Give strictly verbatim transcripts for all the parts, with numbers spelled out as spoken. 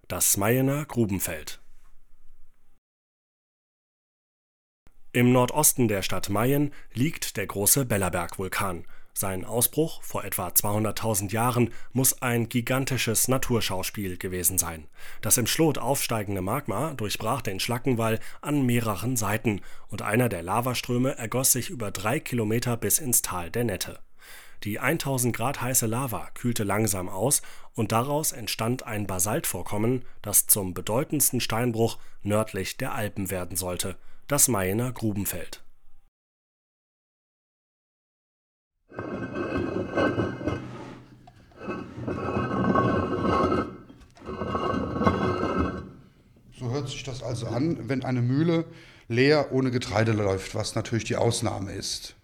Das Mayener Grubenfeld. Im Nordosten der Stadt Mayen liegt der große Bellaberg-Vulkan. Sein Ausbruch vor etwa zweihunderttausend Jahren muss ein gigantisches Naturschauspiel gewesen sein. Das im Schlot aufsteigende Magma durchbrach den Schlackenwall an mehreren Seiten und einer der Lavaströme ergoss sich über drei Kilometer bis ins Tal der Nette. Die tausend Grad heiße Lava kühlte langsam aus und daraus entstand ein Basaltvorkommen, das zum bedeutendsten Steinbruch nördlich der Alpen werden sollte, das Mayener Grubenfeld. So hört sich das also an, wenn eine Mühle leer ohne Getreide läuft, was natürlich die Ausnahme ist.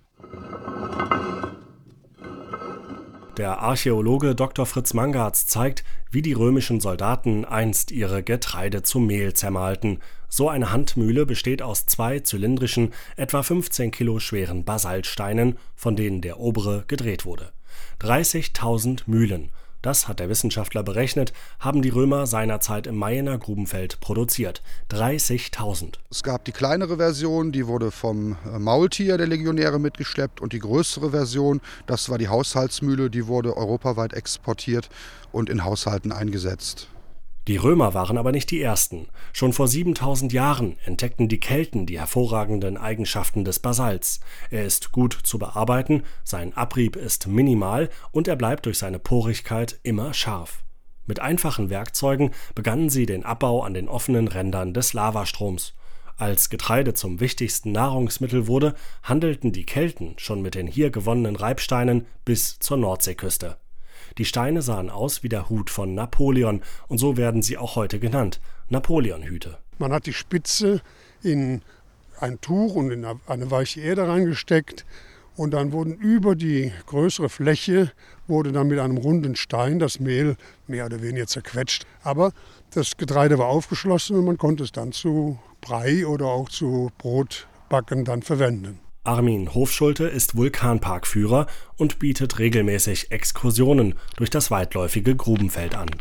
Der Archäologe Doktor Fritz Mangartz zeigt, wie die römischen Soldaten einst ihre Getreide zu Mehl zermahlten. So eine Handmühle besteht aus zwei zylindrischen, etwa fünfzehn Kilo schweren Basaltsteinen, von denen der obere gedreht wurde. dreißigtausend Mühlen, das hat der Wissenschaftler berechnet, haben die Römer seinerzeit im Mayener Grubenfeld produziert. dreißigtausend. Es gab die kleinere Version, die wurde vom Maultier der Legionäre mitgeschleppt, und die größere Version, das war die Haushaltsmühle, die wurde europaweit exportiert und in Haushalten eingesetzt. Die Römer waren aber nicht die ersten. Schon vor siebentausend Jahren entdeckten die Kelten die hervorragenden Eigenschaften des Basalts. Er ist gut zu bearbeiten, sein Abrieb ist minimal und er bleibt durch seine Porigkeit immer scharf. Mit einfachen Werkzeugen begannen sie den Abbau an den offenen Rändern des Lavastroms. Als Getreide zum wichtigsten Nahrungsmittel wurde, handelten die Kelten schon mit den hier gewonnenen Reibsteinen bis zur Nordseeküste. Die Steine sahen aus wie der Hut von Napoleon und so werden sie auch heute genannt, Napoleonhüte. Man hat die Spitze in ein Tuch und in eine weiche Erde reingesteckt und dann wurden über die größere Fläche wurde dann mit einem runden Stein das Mehl mehr oder weniger zerquetscht. Aber das Getreide war aufgeschlossen und man konnte es dann zu Brei oder auch zu Brotbacken dann verwenden. Armin Hofschulte ist Vulkanparkführer und bietet regelmäßig Exkursionen durch das weitläufige Grubenfeld an.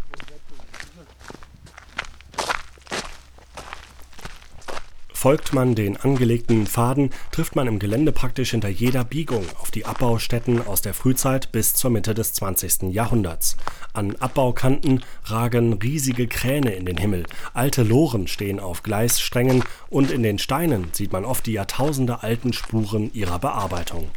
Folgt man den angelegten Pfaden, trifft man im Gelände praktisch hinter jeder Biegung auf die Abbaustätten aus der Frühzeit bis zur Mitte des zwanzigsten Jahrhunderts. An Abbaukanten ragen riesige Kräne in den Himmel, alte Loren stehen auf Gleissträngen und in den Steinen sieht man oft die jahrtausendealten Spuren ihrer Bearbeitung.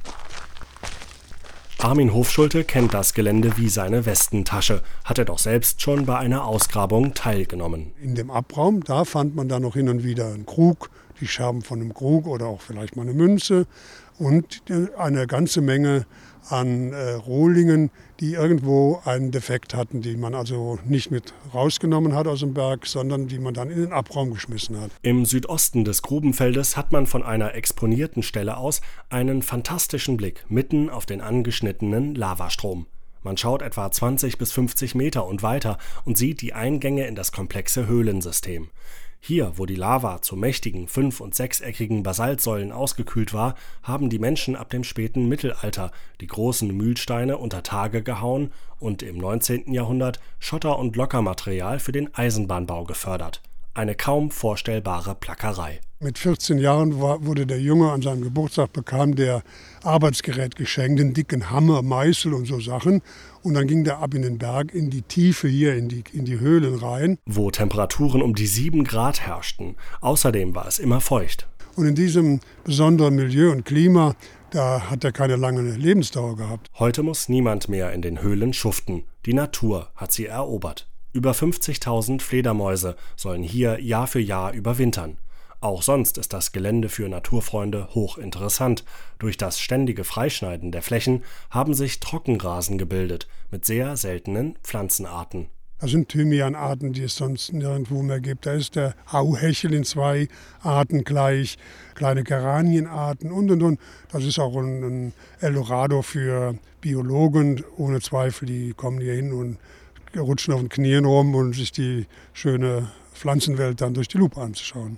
Armin Hofschulte kennt das Gelände wie seine Westentasche, hat er doch selbst schon bei einer Ausgrabung teilgenommen. In dem Abraum, da fand man dann noch hin und wieder einen Krug, die Scherben von einem Krug oder auch vielleicht mal eine Münze und eine ganze Menge an äh, Rohlingen, die irgendwo einen Defekt hatten, die man also nicht mit rausgenommen hat aus dem Berg, sondern die man dann in den Abraum geschmissen hat. Im Südosten des Grubenfeldes hat man von einer exponierten Stelle aus einen fantastischen Blick mitten auf den angeschnittenen Lavastrom. Man schaut etwa zwanzig bis fünfzig Meter und weiter und sieht die Eingänge in das komplexe Höhlensystem. Hier, wo die Lava zu mächtigen fünf- und sechseckigen Basaltsäulen ausgekühlt war, haben die Menschen ab dem späten Mittelalter die großen Mühlsteine unter Tage gehauen und im neunzehnten Jahrhundert Schotter und Lockermaterial für den Eisenbahnbau gefördert. Eine kaum vorstellbare Plackerei. Mit vierzehn Jahren war, wurde der Junge an seinem Geburtstag, bekam der Arbeitsgerät geschenkt, einen dicken Hammer, Meißel und so Sachen. Und dann ging der ab in den Berg, in die Tiefe hier, in die, in die Höhlen rein. Wo Temperaturen um die sieben Grad herrschten. Außerdem war es immer feucht. Und in diesem besonderen Milieu und Klima, da hat er keine lange Lebensdauer gehabt. Heute muss niemand mehr in den Höhlen schuften. Die Natur hat sie erobert. Über fünfzigtausend Fledermäuse sollen hier Jahr für Jahr überwintern. Auch sonst ist das Gelände für Naturfreunde hochinteressant. Durch das ständige Freischneiden der Flächen haben sich Trockenrasen gebildet mit sehr seltenen Pflanzenarten. Das sind Thymianarten, die es sonst nirgendwo mehr gibt. Da ist der Auhechel in zwei Arten gleich, kleine Geranienarten und und und. Das ist auch ein, ein Eldorado für Biologen, ohne Zweifel. Die kommen hier hin und rutschen auf den Knien rum und sich die schöne Pflanzenwelt dann durch die Lupe anzuschauen.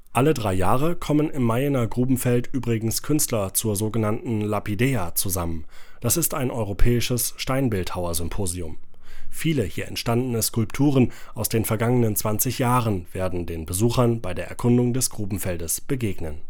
Alle drei Jahre kommen im Mayener Grubenfeld übrigens Künstler zur sogenannten Lapidea zusammen. Das ist ein europäisches Steinbildhauersymposium. Viele hier entstandene Skulpturen aus den vergangenen zwanzig Jahren werden den Besuchern bei der Erkundung des Grubenfeldes begegnen.